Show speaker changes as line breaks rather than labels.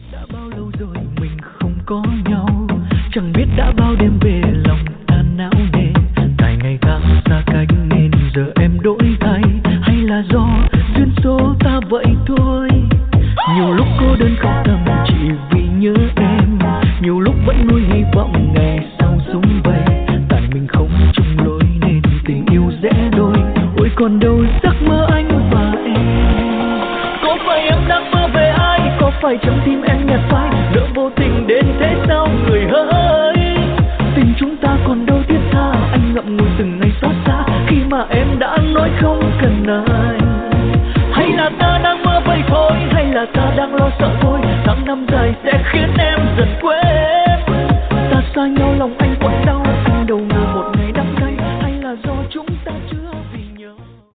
Đã bao lâu rồi mình không có nhau, chẳng biết đã bao đêm về lòng ta não nề. Tại ngày tháng xa cách nên giờ em đổi thay, hay là do duyên số ta vậy thôi. Nhiều lúc cô đơn khóc thầm chỉ vì nhớ em, nhiều lúc vẫn nuôi hy vọng ngày sau sum vầy. Tại mình không chung lối nên tình yêu rẽ đôi, ôi còn đâu giấc mơ anh và em. Có phải em đang mơ về ai, có phải trong tim em nhạt phai, lỡ vô tình đến thế sao người hỡi. Tình chúng ta còn đâu thiết tha, anh ngậm ngùi từng ngày xót xa khi mà em đã nói không cần anh. Hay là ta đang mơ vậy thôi, hay là ta đang lo sợ thôi, tháng năm dài sẽ khiến em dần quên. Ta xa nhau lòng anh quặn đau,